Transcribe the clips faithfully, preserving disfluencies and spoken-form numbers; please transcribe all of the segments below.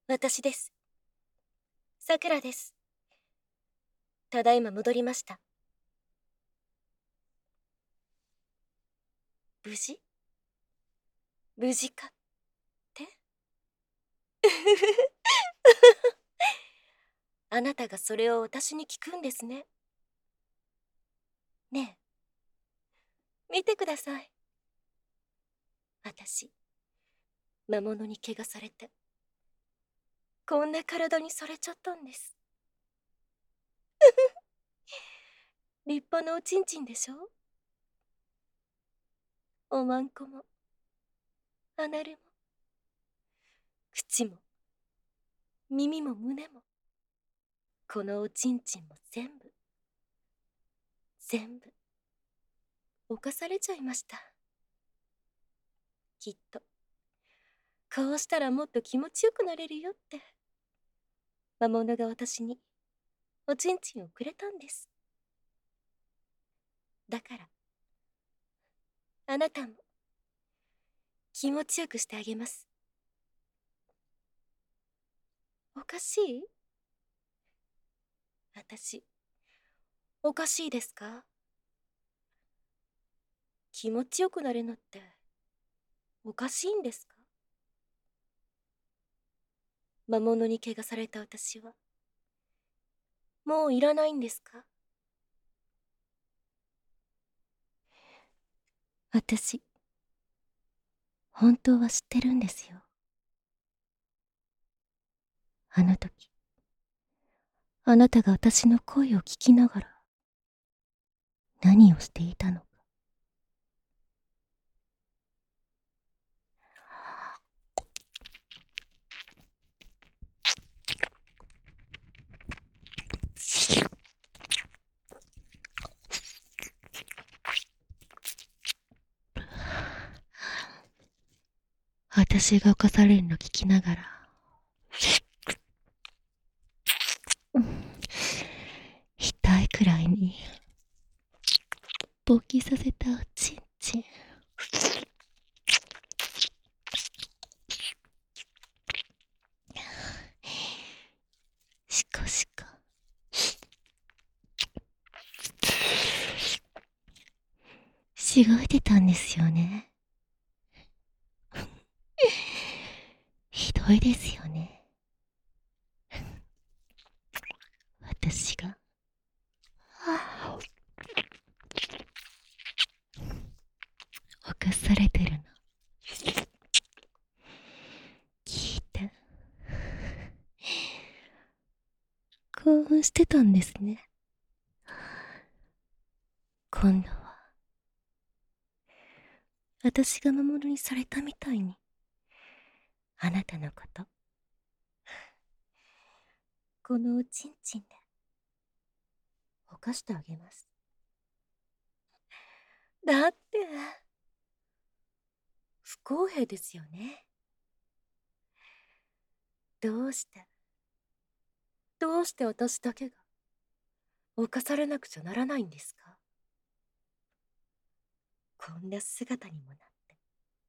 私です。さくらです。ただいま戻りました。無事無事かってあなたがそれを私に聞くんですね。ねえ、見てください。私、魔物に怪我されて、こんな体にされちゃったんです。立派なおちんちんでしょ。おまんこも、アナルも、口も、耳も胸も、このおちんちんも全部、全部、犯されちゃいました。きっと、こうしたらもっと気持ちよくなれるよって、魔物が私に、おちんちんをくれたんです。だから、あなたも、気持ちよくしてあげます。おかしい？私、おかしいですか？気持ちよくなれのって、おかしいんですか？魔物に怪我された私は、もういらないんですか？私、本当は知ってるんですよ。あの時、あなたが私の声を聞きながら、何をしていたのか。私が犯されるの聞きながら、痛いくらいに、勃起させたおちんちん。しこしこ。しごいてたんですよね。ひどいですよね。私が。犯されてるの。聞いて。興奮してたんですね。今度は、私が魔物にされたみたいに、あなたのこと、このおちんちんで、犯してあげます。だって、不公平ですよね。どうして、どうして私だけが、犯されなくちゃならないんですか？こんな姿にもなって。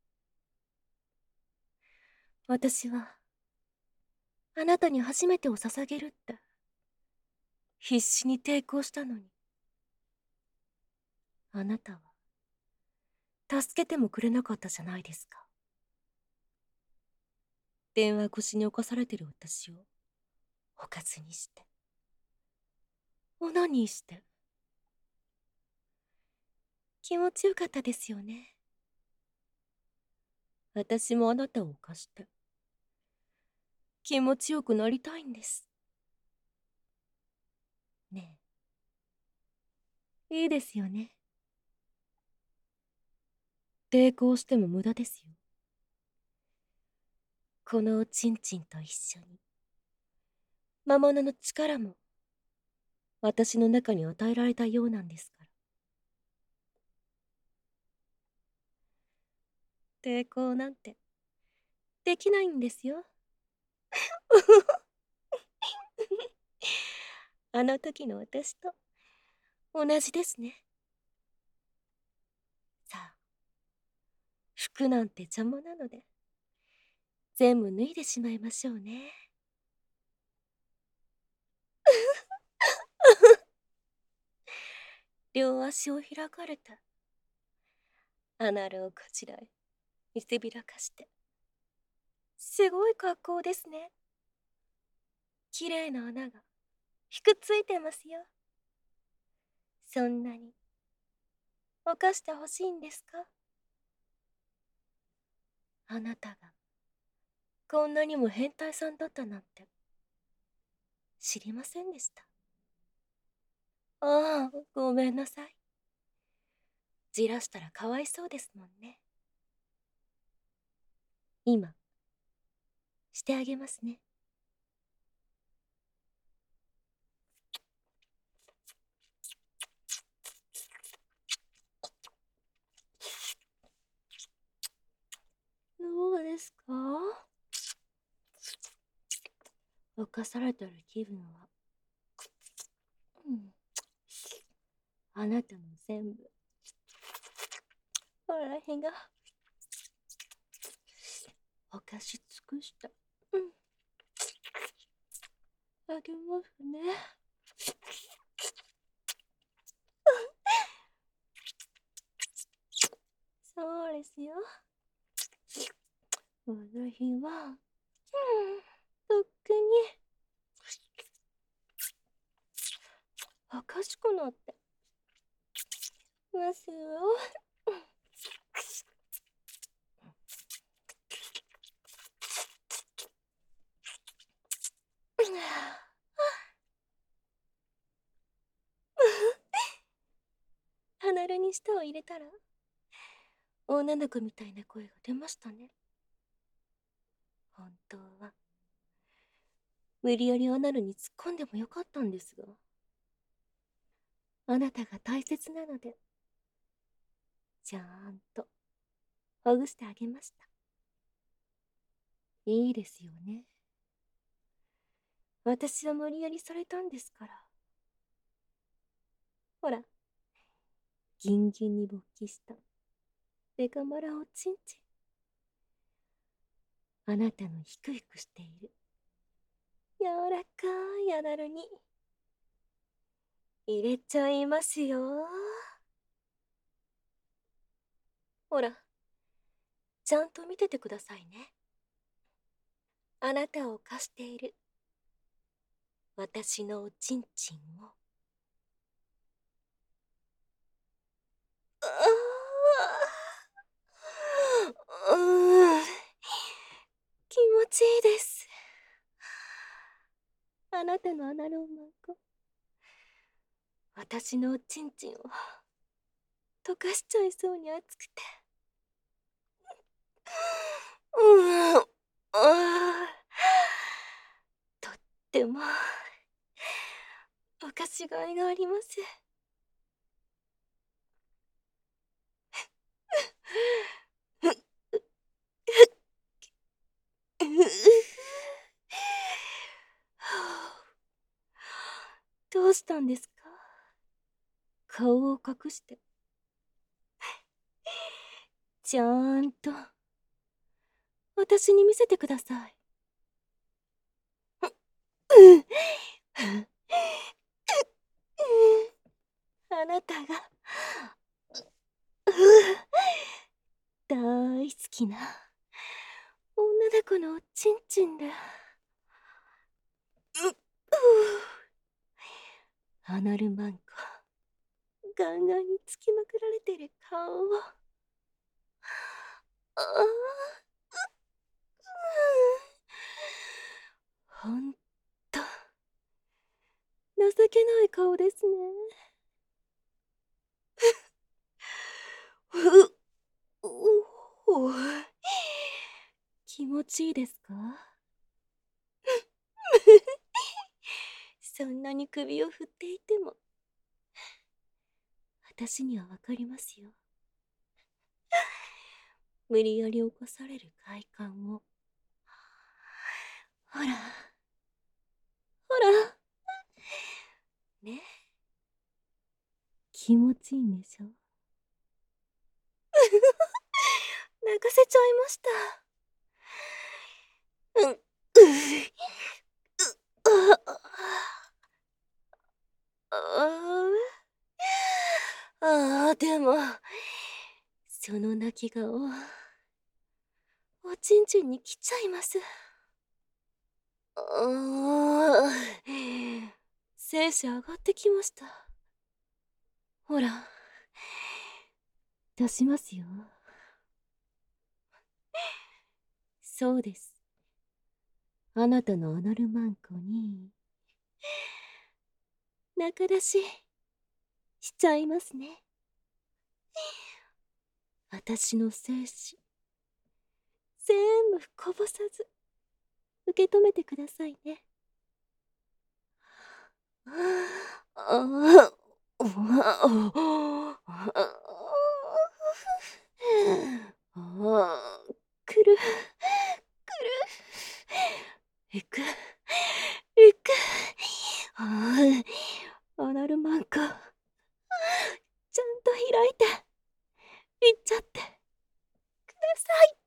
私は、あなたに初めてを捧げるって、必死に抵抗したのに、あなたは、助けてもくれなかったじゃないですか。電話越しに犯されてる私を、犯すにして、オナニーして、気持ちよかったですよね。私もあなたを犯して、気持ちよくなりたいんです。ねえ、いいですよね。抵抗しても無駄ですよ。このおちんちんと一緒に、魔物の力も、私の中に与えられたようなんですから。抵抗なんて、できないんですよ。あの時の私と、同じですね。さあ、服なんて邪魔なので、全部脱いでしまいましょうね。 両足を開かれて、アナルをこちらへ見せびらかして。すごい格好ですね。綺麗な穴がひくついてますよ。そんなに犯してほしいんですか？あなたがこんなにも変態さんだったなんて知りませんでした。ああ、ごめんなさい。じらしたらかわいそうですもんね。今してあげますね。どうですか？犯されてる気分は、うん、あなたの全部笑いが犯し尽くした。うん、あげますね。そうですよ。私は、うん、とっくにおかしくなってますよ。離れに舌を入れたら女の子みたいな声が出ましたね。本当は無理やりアナルに突っ込んでもよかったんですが、あなたが大切なのでちゃんとほぐしてあげました。いいですよね。私は無理やりされたんですから。ほら、ギンギンに勃起したデカマラおちんちん、あなたのヒクヒクしている柔らかいアナルに入れちゃいますよ。ほら、ちゃんと見ててくださいね。あなたを犯している私のおちんちんを。ああ、うん、気持ちいいです。あなたのアナローマンが私のおちんちんを溶かしちゃいそうに熱くて、うん、ああ、とってもおかしがいがあります。どうしたんですか？顔を隠してちゃんと私に見せてください。あなたが大好きな女の子のおちんちんで、アナルマンコガンガンにつきまくられてる顔を、ああ、ほんと情けない顔ですね。う、おお、気持ちいいですか？そんなに首を振っていても私にはわかりますよ。無理やり起こされる快感を。ほらほらね、気持ちいいんでしょ？泣かせちゃいました。うん、うあああ、 気がお、おちんちんに来ちゃいます。ああ、精子上がってきました。ほら、出しますよ。そうです。あなたのアナルマンコに、仲出し、しちゃいますね。私の精子、全部こぼさず、受け止めてくださいね。ああ、あ、くる、くる、いく、いく、ああ、アナルマンコ、ちゃんと開いて、いっちゃって、ください。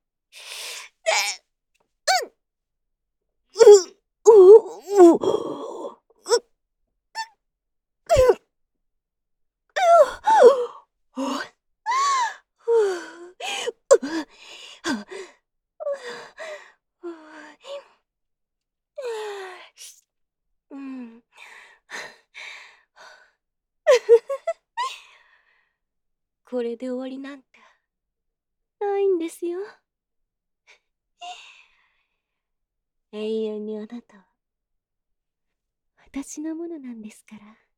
う、う、う、う、うん。これで終わりなんてないんですよ。永遠にあなたは私のものなんですから。